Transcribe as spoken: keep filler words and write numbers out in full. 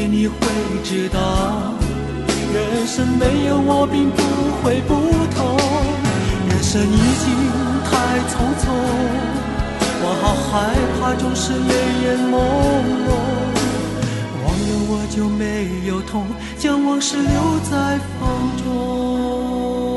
天你会知道，人生没有我并不会不同，人生已经太匆匆，我好害怕总是泪眼朦胧，忘了我就没有痛，将往事留在风中。